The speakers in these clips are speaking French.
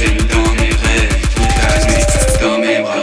veille dans mes rêves, toute la nuit dans mes bras.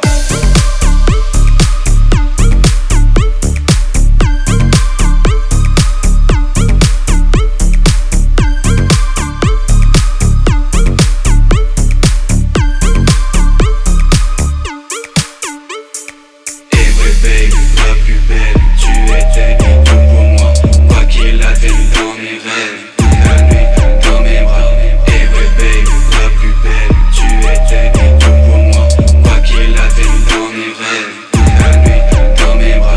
Baby, la plus belle, tu étais tout pour moi. Quoi qu'il advienne dans mes rêves, toute la nuit dans mes bras. Et ouais baby, la plus belle, tu étais tout pour moi. Quoi qu'il advienne dans mes rêves, toute la nuit dans mes bras.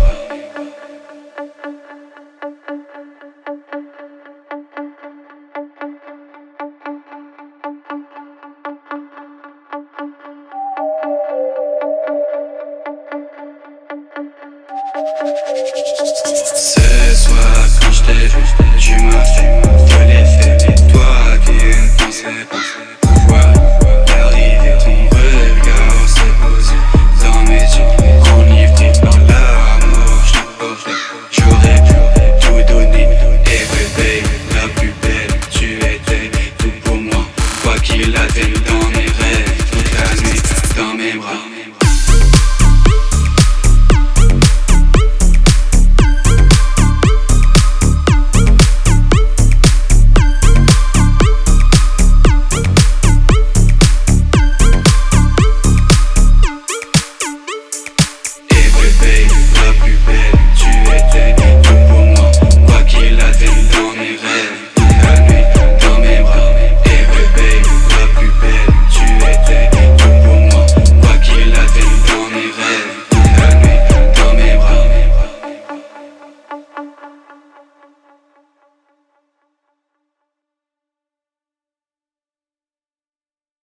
Ce soir quand je t'ai vu, tu m'as fait de l'effet. Toi qui ne pensais pas pouvoir y arriver. Ton regard s'est posé dans mes yeux, enivré par l'amour. J'aurais pu tout donner. Et ouais baby, la plus belle, tu étais tout pour moi. Quoi qu'il advienne dans mes rêves, toute la nuit dans mes bras.